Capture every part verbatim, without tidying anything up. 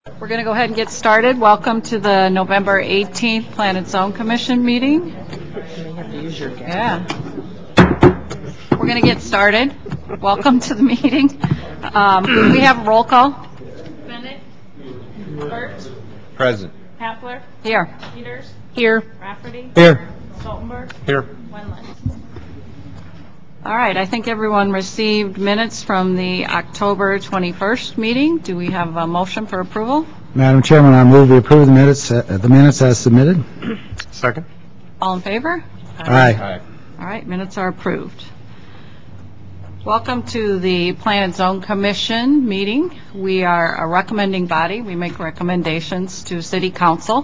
We're going to go ahead and get started. Welcome to the November eighteenth Planet Zone Commission meeting. You have to use your gavel. Yeah. We're going to get started. Welcome to the meeting. Um, we have a roll call. Bennett. Burt. Present. Hapler. Here. Peters. Here. Rafferty. Here. Stoltenberg. Here. Wendland. All right. I think everyone received minutes from the October twenty-first meeting. Do we have a motion for approval? Madam Chairman, I move we approve the minutes, uh, the minutes as submitted. Second. All in favor? Aye. Aye. All right. Minutes are approved. Welcome to the Planet Zone Commission meeting. We are a recommending body. We make recommendations to City Council.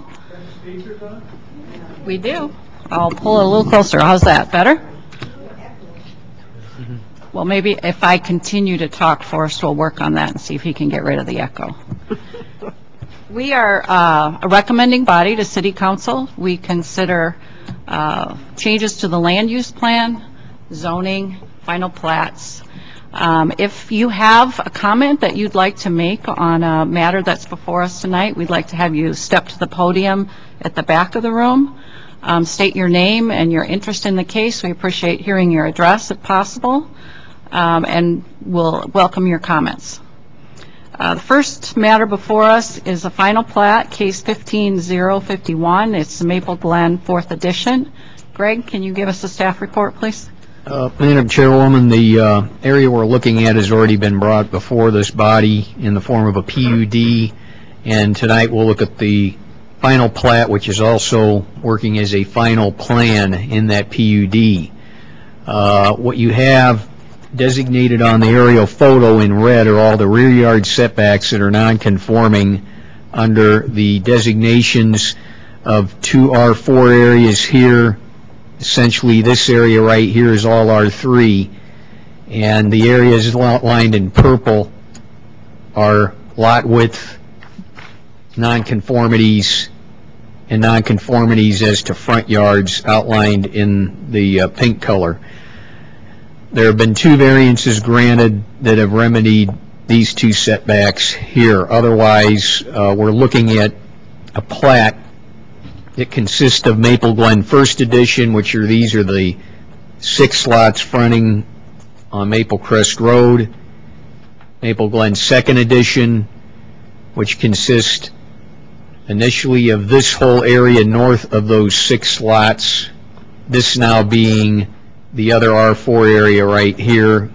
We do. I'll pull it a little closer. How's that? Better? Well, maybe if I continue to talk, Forrest will work on that and see if he can get rid of the echo. We are uh, a recommending body to City Council. We consider uh, changes to the land use plan, zoning, final plats. Um, if you have a comment that you'd like to make on a matter that's before us tonight, we'd like to have you step to the podium at the back of the room. Um, state your name and your interest in the case. We appreciate hearing your address if possible, um, and we'll welcome your comments. Uh, the first matter before us is a final plat, case fifteen oh fifty-one. It's Maple Glen, fourth edition. Greg, can you give us a staff report, please? Uh, Madam Chairwoman, the uh, area we're looking at has already been brought before this body in the form of a P U D, and tonight we'll look at the final plat, which is also working as a final plan in that P U D. Uh, what you have designated on the aerial photo in red are all the rear yard setbacks that are non-conforming under the designations of two R four areas here. Essentially, this area right here is all R three, and the areas outlined in purple are lot width nonconformities and nonconformities as to front yards outlined in the uh, pink color. There have been two variances granted that have remedied these two setbacks here. Otherwise, uh, we're looking at a plat that consists of Maple Glen First Edition, which are these are the six lots fronting on Maple Crest Road. Maple Glen Second Edition, which consists initially of this whole area north of those six lots, this now being the other R four area right here.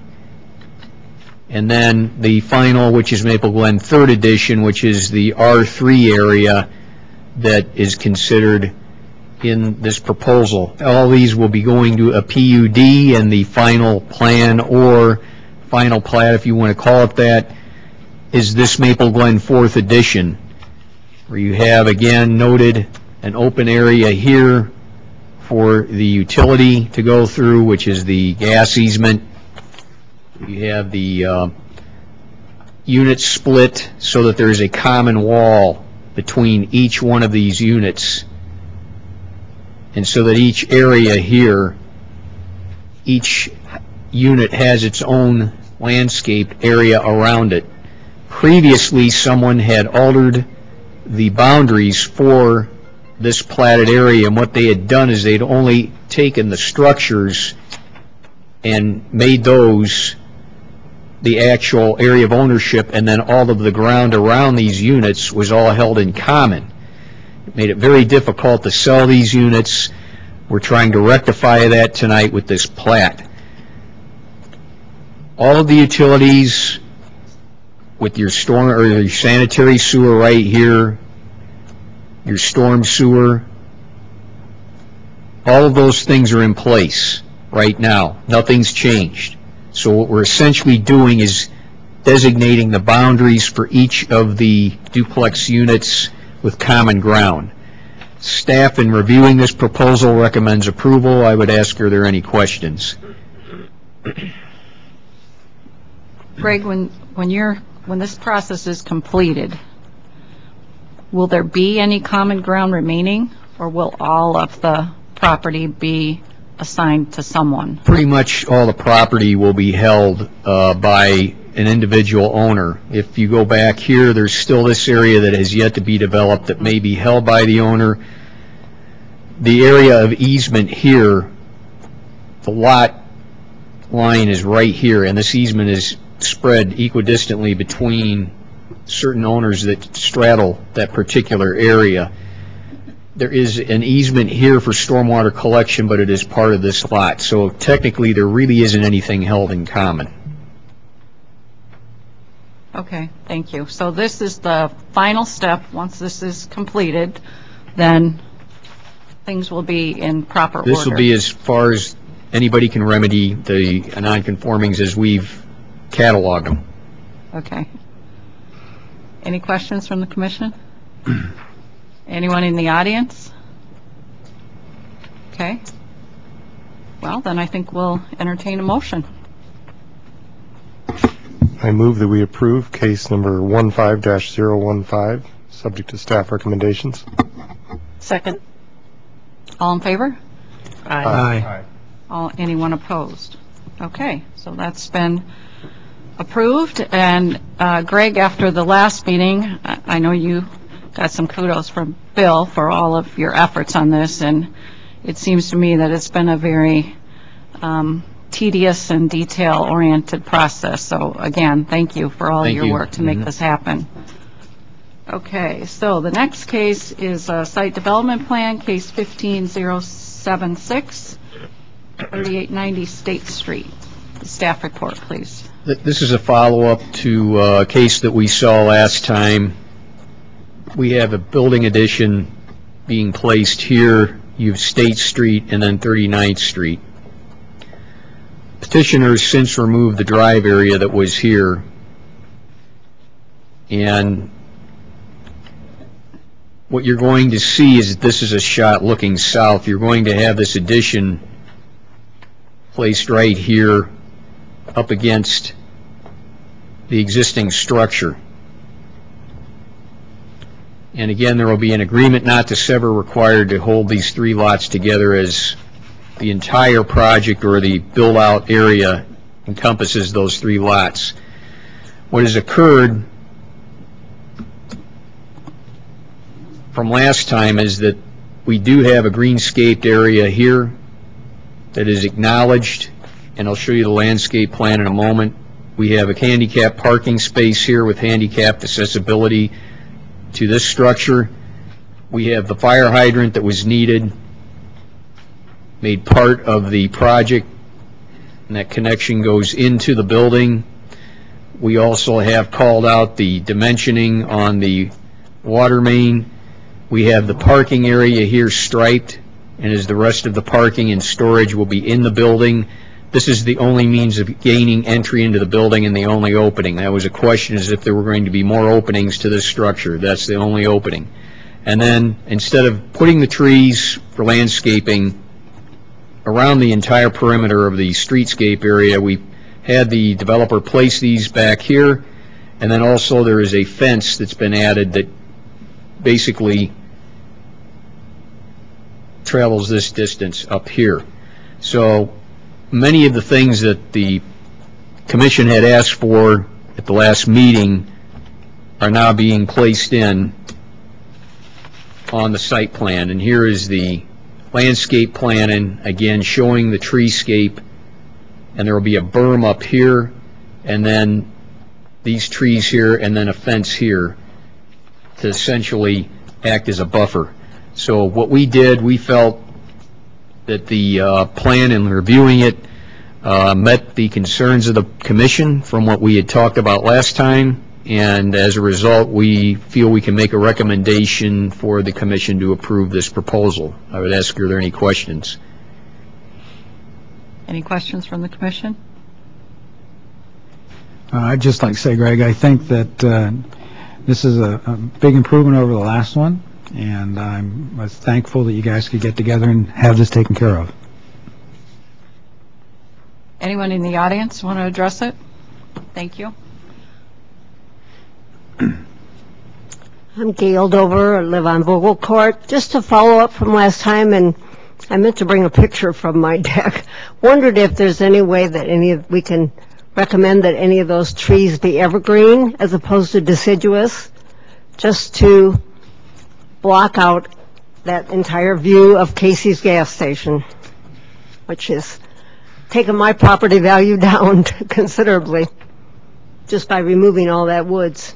And then the final, which is Maple Glen Third Edition, which is the R three area that is considered in this proposal. All these will be going to a P U D, and the final plan or final plat, if you want to call it that, is this Maple Glen Fourth Edition, where you have again noted an open area here for the utility to go through, which is the gas easement. You have the uh, units split so that there is a common wall between each one of these units, and so that each area here, each unit has its own landscape area around it. Previously, someone had altered the boundaries for this platted area, and what they had done is they'd only taken the structures and made those the actual area of ownership, and then all of the ground around these units was all held in common. It made it very difficult to sell these units. We're trying to rectify that tonight with this plat. All of the utilities with your storm or your sanitary sewer right here, your storm sewer, all of those things are in place right now. Nothing's changed. So what we're essentially doing is designating the boundaries for each of the duplex units with common ground. Staff, in reviewing this proposal, recommends approval. I would ask, are there any questions? Greg, when when you're when this process is completed, will there be any common ground remaining, or will all of the property be assigned to someone? Pretty much all the property will be held uh, by an individual owner. If you go back here, there's still this area that has yet to be developed that may be held by the owner. The area of easement here, the lot line is right here, and this easement is spread equidistantly between certain owners that straddle that particular area. There is an easement here for stormwater collection, but it is part of this lot. So technically, there really isn't anything held in common. Okay, thank you. So this is the final step. Once this is completed, then things will be in proper order. This will be as far as anybody can remedy the nonconformings as we've cataloged them. Okay. Any questions from the commission? Anyone in the audience? Okay. Well, then I think we'll entertain a motion. I move that we approve case number one five dash zero one five, subject to staff recommendations. Second. All in favor? Aye. Aye. All, anyone opposed? Okay, so that's been approved. And uh, Greg, after the last meeting, I I know you got some kudos from Bill for all of your efforts on this, and it seems to me that it's been a very um, tedious and detail-oriented process. So again, thank you for all Thank your you. work to make Mhm. this happen. Okay, so the next case is a site development plan, case fifteen oh seven six, thirty-eight ninety State Street. The staff report, please. Th- This is a follow-up to uh, a case that we saw last time. We have a building addition being placed here. You have State Street and then thirty-ninth Street. Petitioner has since removed the drive area that was here. And what you're going to see is that this is a shot looking south. You're going to have this addition placed right here up against the existing structure. And again, there will be an agreement not to sever required to hold these three lots together, as the entire project or the build-out area encompasses those three lots. What has occurred from last time is that we do have a greenscaped area here that is acknowledged, and I'll show you the landscape plan in a moment. We have a handicap parking space here with handicapped accessibility to this structure. We have the fire hydrant that was needed, made part of the project, and that connection goes into the building. We also have called out the dimensioning on the water main. We have the parking area here striped, and as the rest of the parking and storage will be in the building. This is the only means of gaining entry into the building and the only opening. That was a question, as if there were going to be more openings to this structure. That's the only opening. And then, instead of putting the trees for landscaping around the entire perimeter of the streetscape area, we had the developer place these back here, and then also there is a fence that's been added that basically travels this distance up here. So many of the things that the commission had asked for at the last meeting are now being placed in on the site plan. And here is the landscape plan, and again showing the treescape, and there will be a berm up here, and then these trees here, and then a fence here to essentially act as a buffer. So what we did, we felt that the uh, plan, in reviewing it, uh, met the concerns of the commission from what we had talked about last time, and as a result, we feel we can make a recommendation for the commission to approve this proposal. I would ask, are there any questions? Any questions from the commission? Uh, I'd just like to say, Greg, I think that uh, this is a, a big improvement over the last one, and I'm was thankful that you guys could get together and have this taken care of. Anyone in the audience want to address it? Thank you. I'm Gail Dover. I live on Vogel Court. Just to follow up from last time, and I meant to bring a picture from my deck. Wondered if there's any way that any of we can recommend that any of those trees be evergreen as opposed to deciduous, just to block out that entire view of Casey's gas station, which is taking my property value down considerably just by removing all that woods.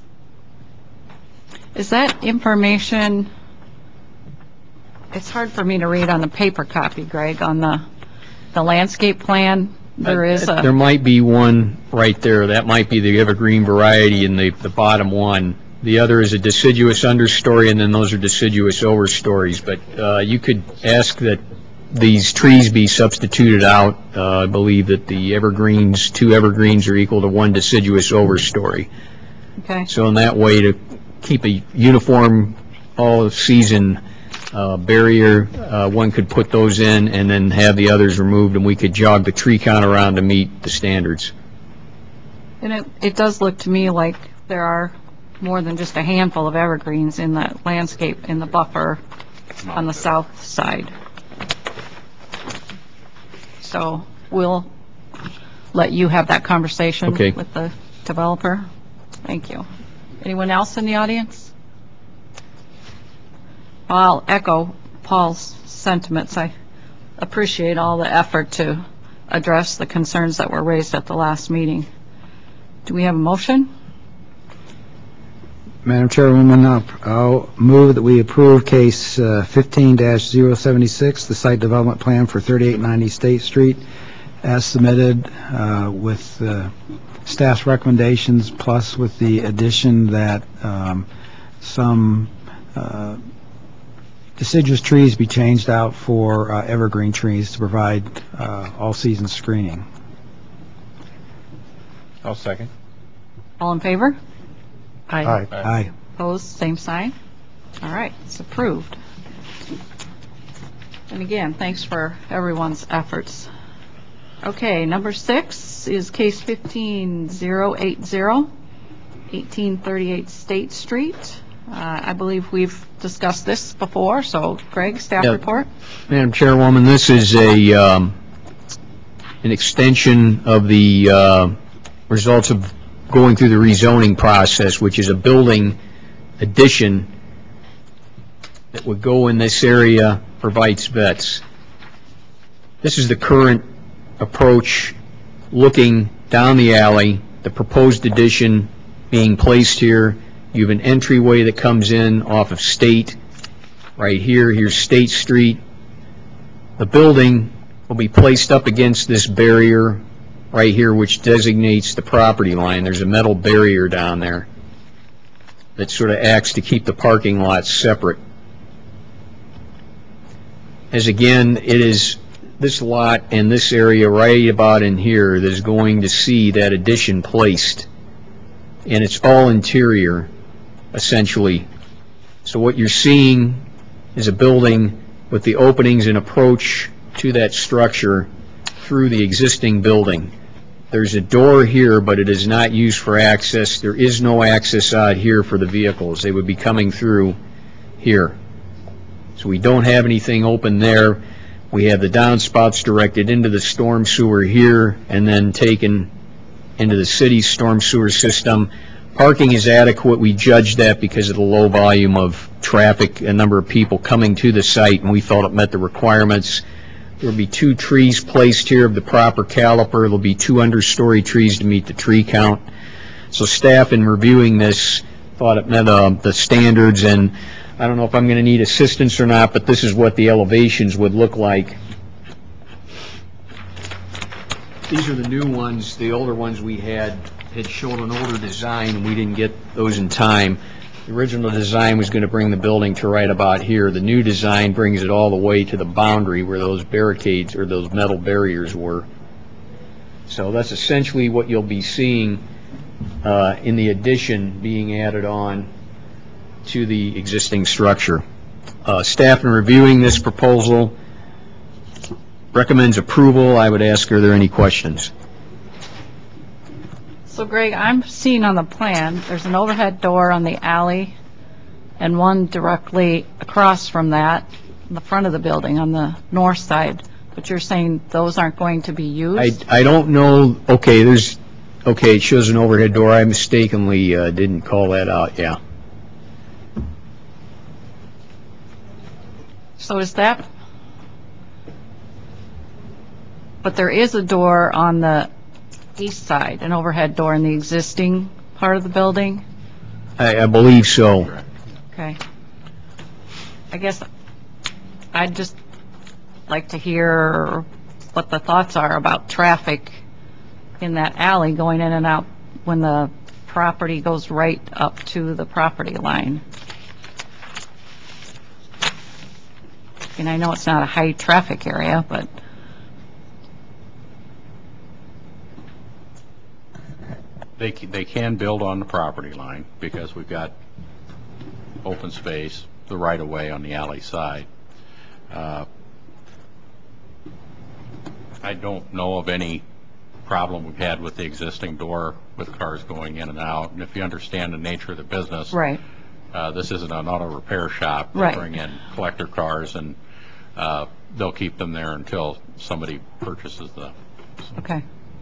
Is that information, it's hard for me to read on the paper copy, Greg, on the, the landscape plan? There is There a, might be one right there. That might be the evergreen variety in the, the bottom one. The other is a deciduous understory, and then those are deciduous overstories. But uh, you could ask that these trees be substituted out. Uh, I believe that the evergreens, two evergreens are equal to one deciduous overstory. okay. So in that way, to keep a uniform all-season uh, barrier, uh, one could put those in and then have the others removed, and we could jog the tree count around to meet the standards. And it, it does look to me like there are more than just a handful of evergreens in the landscape, in the buffer on the south side. So we'll let you have that conversation Okay. with the developer. Thank you. Anyone else in the audience? Well, I'll echo Paul's sentiments. I appreciate all the effort to address the concerns that were raised at the last meeting. Do we have a motion? Madam Chairwoman, I'll- I'll move that we approve case uh, fifteen dash zero seventy-six, the site development plan for thirty-eight ninety State Street, as submitted uh, with uh, staff's recommendations, plus with the addition that um, some uh, deciduous trees be changed out for uh, evergreen trees to provide uh, all-season screening. I'll second. All in favor? Aye. Aye. Opposed, same sign. All right, it's approved. And again, thanks for everyone's efforts. Okay, number six is case fifteen zero eight zero, eighteen thirty-eight State Street. Uh, I believe we've discussed this before, so Greg, staff Yeah. report? Madam Chairwoman, this is a, um, an extension of the uh, results of going through the rezoning process, which is a building addition that would go in this area for Vites Vets. This is the current approach, looking down the alley, the proposed addition being placed here. You have an entryway that comes in off of State. Right here, here's State Street. The building will be placed up against this barrier right here, which designates the property line. There's a metal barrier down there that sort of acts to keep the parking lots separate. As again, it is this lot and this area right about in here that is going to see that addition placed. And it's all interior, essentially. So what you're seeing is a building with the openings and approach to that structure through the existing building. There's a door here, but it is not used for access. There is no access out here for the vehicles. They would be coming through here. So we don't have anything open there. We have the downspouts directed into the storm sewer here and then taken into the city's storm sewer system. Parking is adequate. We judged that because of the low volume of traffic, a number of people coming to the site, and we felt it met the requirements. There will be two trees placed here of the proper caliper. There will be two understory trees to meet the tree count. So staff, in reviewing this, thought it met uh, the standards, and I don't know if I'm going to need assistance or not, but this is what the elevations would look like. These are the new ones. The older ones we had had shown an older design, and we didn't get those in time. The original design was going to bring the building to right about here. The new design brings it all the way to the boundary where those barricades or those metal barriers were. So that's essentially what you'll be seeing uh, in the addition being added on to the existing structure. Uh, staff, in reviewing this proposal, recommends approval. I would ask, are there any questions? So Greg, I'm seeing on the plan, there's an overhead door on the alley and one directly across from that, in the front of the building on the north side. But you're saying those aren't going to be I, used? I don't know, okay, there's, okay, it shows an overhead door. I mistakenly uh, didn't call that out, yeah. So is that, but there is a door on the east side, an overhead door in the existing part of the building? I, I believe so. Okay. I guess I'd just like to hear what the thoughts are about traffic in that alley going in and out when the property goes right up to the property line. And I know it's not a high traffic area, but They, ca- they can build on the property line because we've got open space, the right-of-way on the alley side. Uh, I don't know of any problem we've had with the existing door with cars going in and out. And if you understand the nature of the business, right. uh, this isn't an auto repair shop. They Right. bring in collector cars, and uh, they'll keep them there until somebody purchases them. Okay.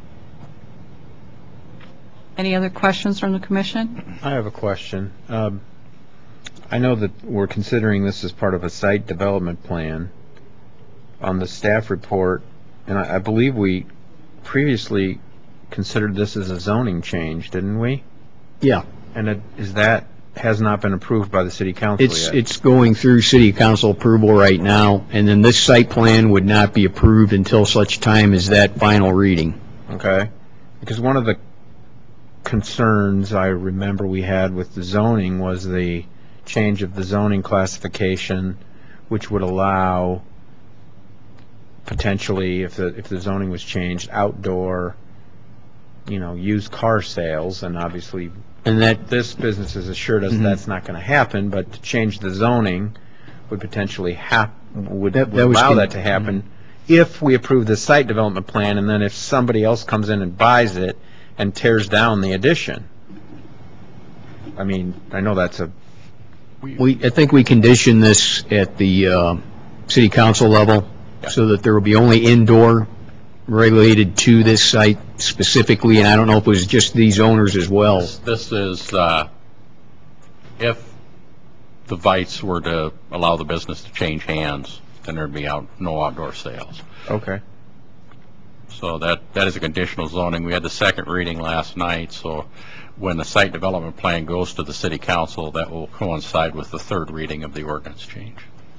Any other questions from the commission? I have a question. Um, I know that we're considering this as part of a site development plan. On the staff report, and I I believe we previously considered this as a zoning change, didn't we? Yeah. And it- is that, has not been approved by the city council It's, yet? it's going through city council approval right now, and then this site plan would not be approved until such time as that final reading. Okay. Because one of the concerns I remember we had with the zoning was the change of the zoning classification, which would allow potentially, if the, if the zoning was changed, outdoor, you know, used car sales, and obviously And that, this business has assured us Mhm. that's not going to happen, but to change the zoning would potentially hap, would That- would that was allow con- that to happen if we approve the site development plan, and then if somebody else comes in and buys it and tears down the addition. I mean, I know that's a, we, I think we condition this at the uh, city council level so that there will be only indoor related to this site specifically, and I don't know if it was just these owners as well. This, this is, uh, if the Vites were to allow the business to change hands, then there'd be out, no outdoor sales. okay. So that, that is a conditional zoning. We had the second reading last night, so when the site development plan goes to the city council, that will coincide with the third reading of the ordinance change.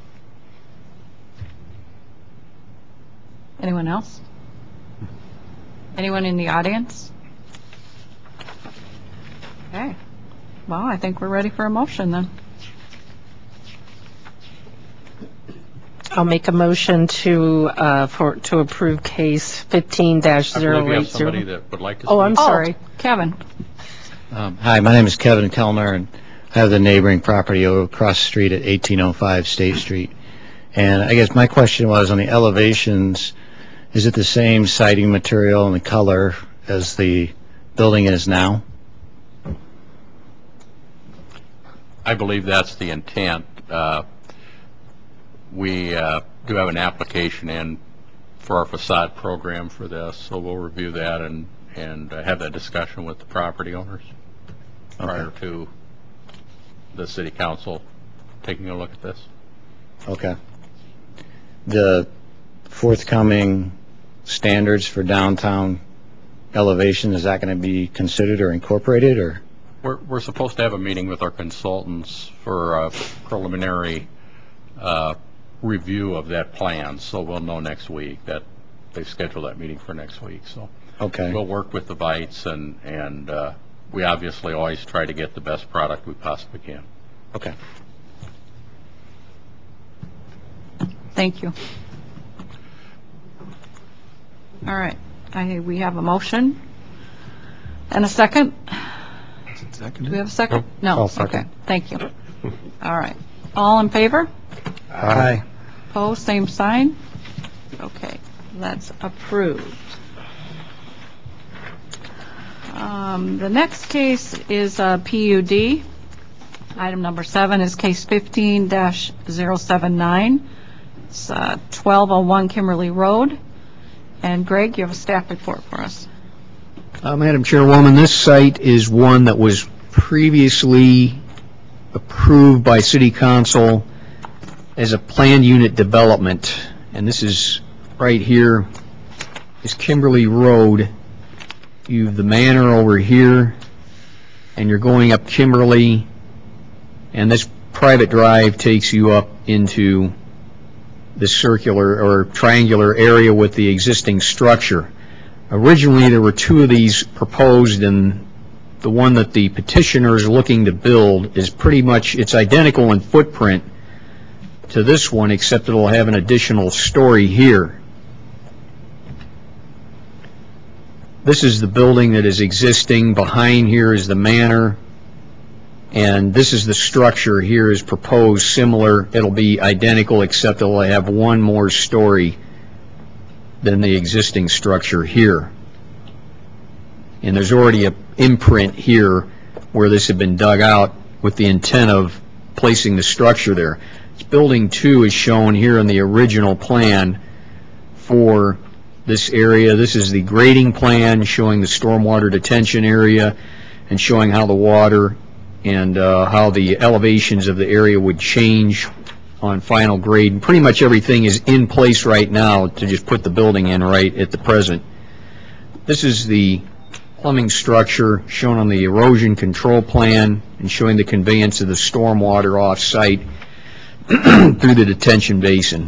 Anyone else? Anyone in the audience? Okay. Well, I think we're ready for a motion then. I'll make a motion to, uh, for, to approve case fifteen dash I zero believe we have eight somebody zero. that would like to speak. Oh, I'm Oh, sorry. Kevin. Um, Hi, my name is Kevin Kellner, and I have the neighboring property across the street at eighteen oh five State Street. And I guess my question was, on the elevations, is it the same siding material and the color as the building is now? I believe that's the intent. Uh, We uh, do have an application in for our facade program for this, so we'll review that and, and uh, have that discussion with the property owners prior to the city council taking a look at this. Okay. The forthcoming standards for downtown elevation, is that going to be considered or incorporated, or? We're, we're supposed to have a meeting with our consultants for a preliminary uh, review of that plan, so we'll know next week. That they've scheduled that meeting for next week, so Okay. we'll work with the Vites, and, and uh, we obviously always try to get the best product we possibly can. Okay. Thank you. All right. I, we have a motion and a second. Do we have a second? No. I'll second. Okay. Thank you. All right. All in favor? Aye. Opposed, same sign. Okay, that's approved. Um, The next case is a P U D. Item number seven is case fifteen dash zero seven nine, It's uh, twelve oh one Kimberly Road. And Greg, you have a staff report for us. Uh, Madam Chairwoman, this site is one that was previously approved by City Council as a planned unit development. And this is right here is Kimberly Road. You have the manor over here, and you're going up Kimberly, and this private drive takes you up into the circular or triangular area with the existing structure. Originally, there were two of these proposed, and the one that the petitioner is looking to build is pretty much, it's identical in footprint to this one, except it'll have an additional story here. This is the building that is existing. Behind here is the manor, and this is the structure here is proposed similar. It'll be identical, except it'll have one more story than the existing structure here. And there's already an imprint here where this had been dug out with the intent of placing the structure there. Building two is shown here in the original plan for this area. This is the grading plan showing the stormwater detention area and showing how the water and uh, how the elevations of the area would change on final grade. And pretty much everything is in place right now to just put the building in right at the present. This is the plumbing structure shown on the erosion control plan and showing the conveyance of the stormwater off-site through the detention basin.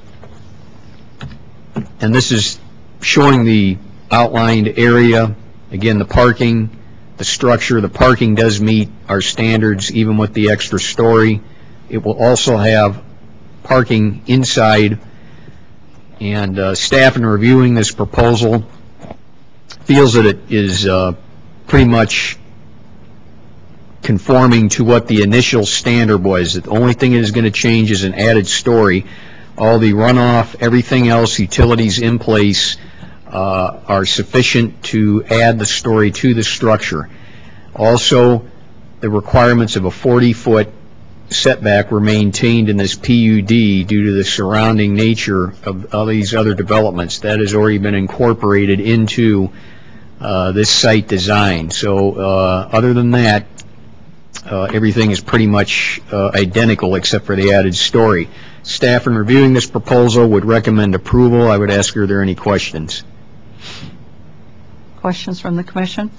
And this is showing the outlined area. Again, the parking, the structure, the parking does meet our standards even with the extra story. It will also have parking inside, and uh, staff in reviewing this proposal feels that it is uh, pretty much conforming to what the initial standard was. The only thing that is going to change is an added story. All the runoff, everything else, utilities in place uh, are sufficient to add the story to the structure. Also, the requirements of a forty foot setback were maintained in this P U D due to the surrounding nature of all these other developments. That has already been incorporated into uh, this site design. So uh, other than that, uh, everything is pretty much uh, identical except for the added story. Staff in reviewing this proposal would recommend approval. I would ask, are there any questions? Questions from the commission?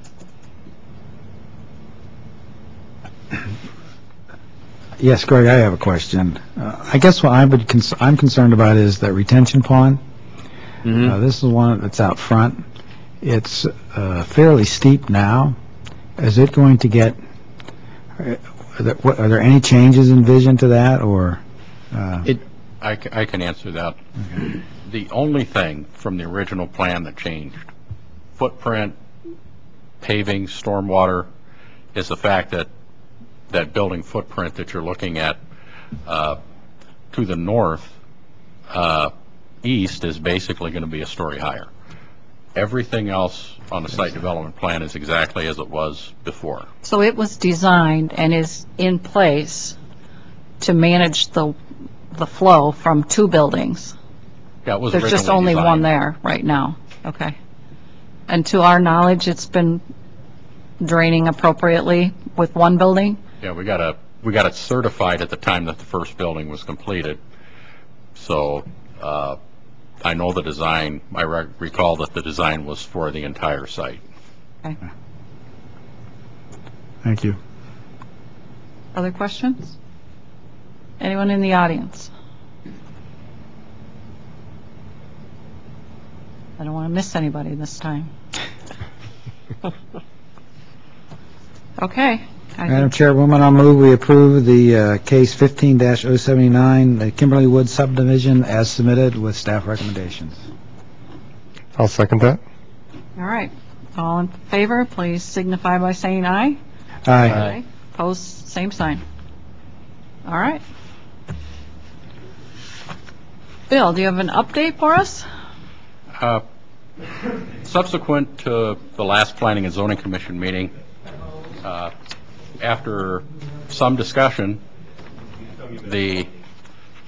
Yes, Greg, I have a question. Uh, I guess what I would cons- I'm concerned about is that retention pond. Mm-hmm. Uh, this is one that's out front. It's uh, fairly steep now. Is it going to get? Uh, are there, what, are there any changes envisioned to that, or? Uh, It, I, c- I can answer that. okay. The only thing from the original plan that changed, footprint, paving, stormwater, is the fact that that building footprint that you're looking at uh, to the north, uh, east, is basically going to be a story higher. Everything else on the site development plan is exactly as it was before. So it was designed and is in place to manage the the flow from two buildings. Yeah, it was There's just originally only one designed. there right now. Okay. And to our knowledge, it's been draining appropriately with one building? Yeah, we got a we got it certified at the time that the first building was completed. So uh, I know the design. I re- recall that the design was for the entire site. Okay. Thank you. Other questions? Anyone in the audience? I don't want to miss anybody this time. Okay. I Madam think- Chairwoman, I'll move we approve the uh, case fifteen dash oh seventy-nine, the Kimberly Woods subdivision as submitted with staff recommendations. I'll second that. All right. All in favor, please signify by saying aye. Aye. Opposed, same sign. All right. Bill, do you have an update for us? Uh, Subsequent to the last Planning and Zoning Commission meeting, uh, after some discussion, the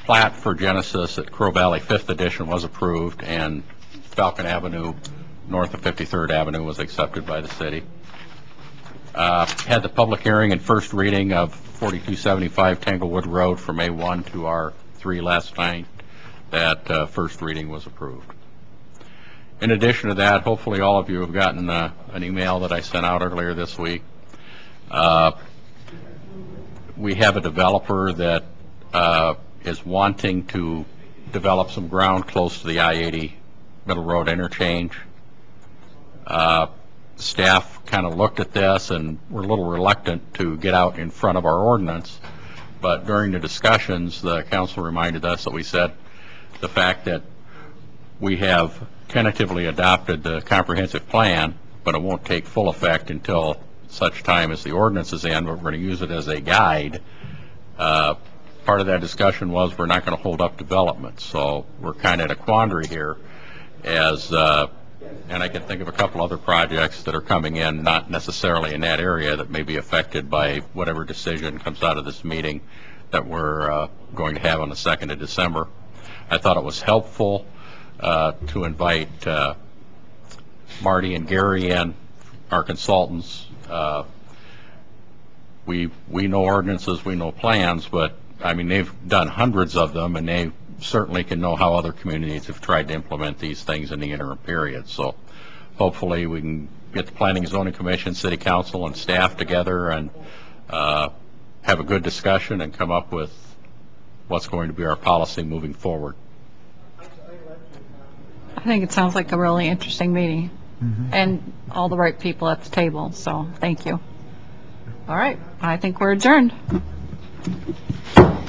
plat for Genesis at Crow Valley Fifth Edition was approved, and Falcon Avenue, north of fifty-third Avenue, was accepted by the city. Uh, Had the public hearing and first reading of forty-two seventy-five Tanglewood Road from A one to R three last night. That uh, first reading was approved. In addition to that, hopefully all of you have gotten uh, an email that I sent out earlier this week. Uh, we have a developer that uh, is wanting to develop some ground close to the I eighty Middle Road interchange. Uh, staff kind of looked at this and were a little reluctant to get out in front of our ordinance, but during the discussions, the council reminded us that we said the fact that we have tentatively adopted the comprehensive plan, but it won't take full effect until such time as the ordinance is in, but we're going to use it as a guide. Uh, part of that discussion was we're not going to hold up development, so we're kind of at a quandary here as, uh, and I can think of a couple other projects that are coming in, not necessarily in that area, that may be affected by whatever decision comes out of this meeting that we're uh, going to have on the second of December. I thought it was helpful uh, to invite uh, Marty and Gary in, our consultants. Uh, we we know ordinances, we know plans, but I mean they've done hundreds of them, and they certainly can know how other communities have tried to implement these things in the interim period. So hopefully we can get the Planning and Zoning Commission, City Council, and staff together and uh, have a good discussion and come up with what's going to be our policy moving forward. I think it sounds like a really interesting meeting, and all the right people at the table, so thank you. All right, I think we're adjourned.